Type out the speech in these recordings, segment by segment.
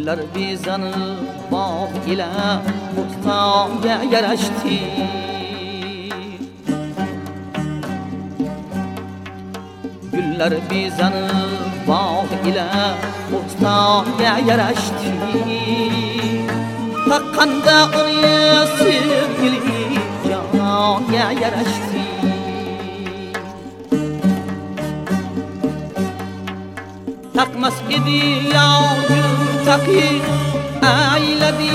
Gullar bezanib bog' ila bo'stonga yarashdi. Gullar bezanib bog' ila bo'stonga yarashdi. Taqqanda uni sevgili jonga yarashdi. Takmas idi yavgul taqi ayladi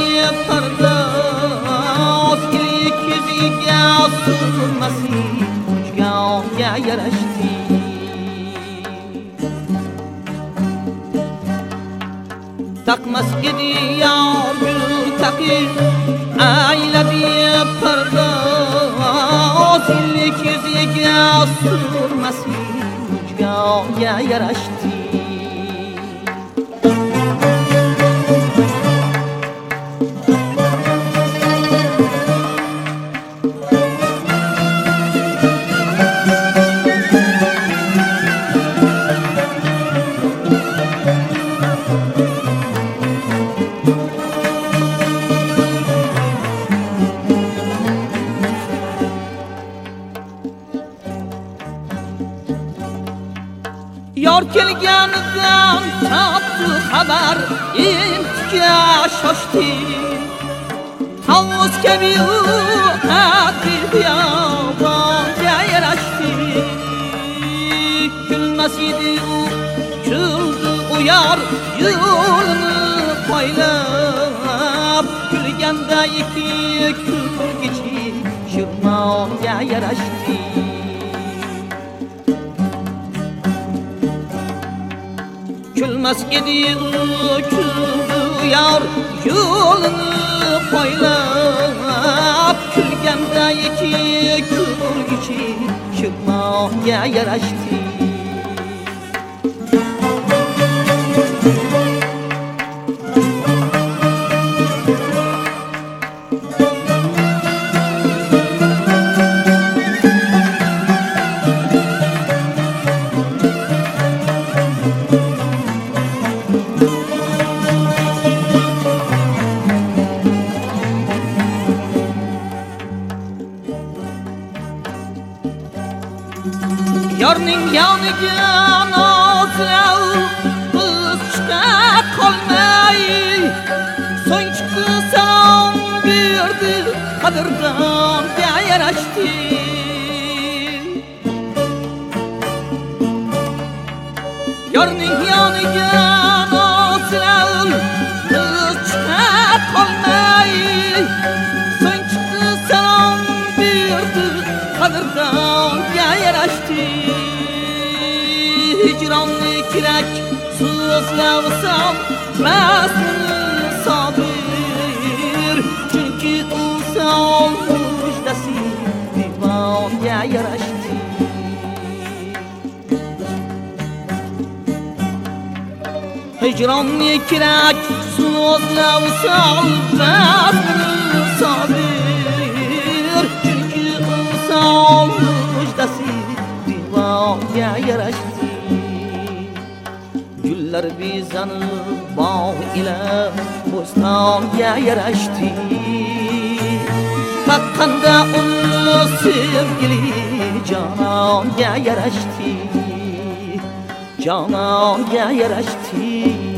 pardoz. Ilik yuziga surmasi uchganga yarashdi. Takmas idi yavgul taqi ayladi pardoz. Ilik yuziga surmasi uchganga yarashdi. Yor kelganidan topdi xabar, intiga shoshdi. Havuz kabi u haqiqiy biyobonga yarashdi. Kulmas edi u, kuldi u yor yo'lini poylab. Kulganda ikki kulgichi shirmonga yarashdi. Kulmas edi u, kuldi u yor yo'lini poylab. Kulganda ikki kulgichi shirmonga yarashdi. Yorning yoniga nozlov qiz chiqa qolmay. So'ng chiqdi salom berdi, qadrdonga yarashdi. Yorning yoniga nozlov qiz chiqa qolmay. So'ng chiqdi salom berdi, qadrdonga yarashdi. Hicronni kerak so'zlavsam rasmini sobir. Chunki u son mujdasi divonga yarashdi. Hicronni kerak so'zlavsam rasmini sobir. Chunki u son mujdasi divonga yarashdi. Gullar bezanib bog' ila bo'stonga yarashdi. Taqqanda uni sevgili jonga yarashdi. Jonga yarashdi.